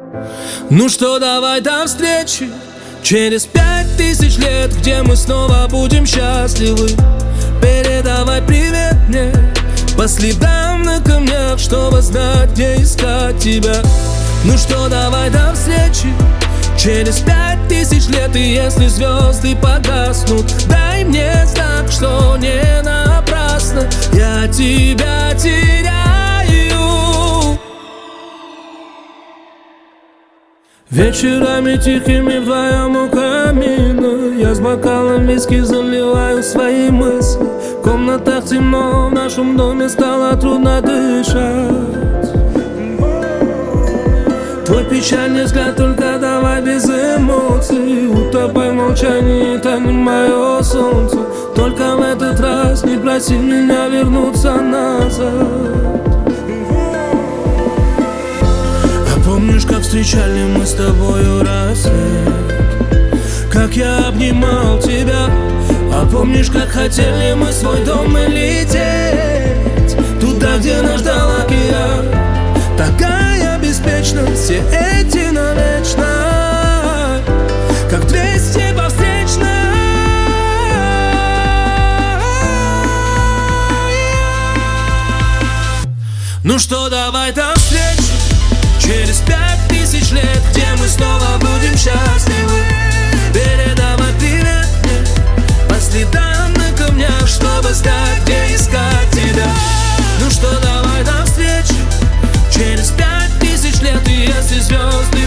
Ну что, давай до встречи через 5000 лет, где мы снова будем счастливы. Передавай привет мне по следам на камнях, чтобы знать, где искать тебя. Ну что, давай до встречи через 5000 лет, и если звезды погаснут, дай мне знак, что не напрасно я тебя теряю. Вечерами тихими вдвоем у камина я с бокалом виски заливаю свои мысли. В комнатах темно, в нашем доме стало трудно дышать. Твой печальный взгляд, только давай без эмоций. Утопай в молчании, тонет мое солнце. Только в этот раз не проси меня вернуться назад. Помнишь, как встречали мы с тобою рассвет, как я обнимал тебя? А помнишь, как хотели мы свой дом и лететь туда, где нас ждал океан? Такая беспечность, все эти навечно, как 200 по встречной. Ну что, давай до встречи через 5000 лет, где мы снова будем счастливы. Передавай привет мне по следам на камнях, чтобы знать, где искать тебя. Ну что, давай до встречи через 5000 лет, и если звезды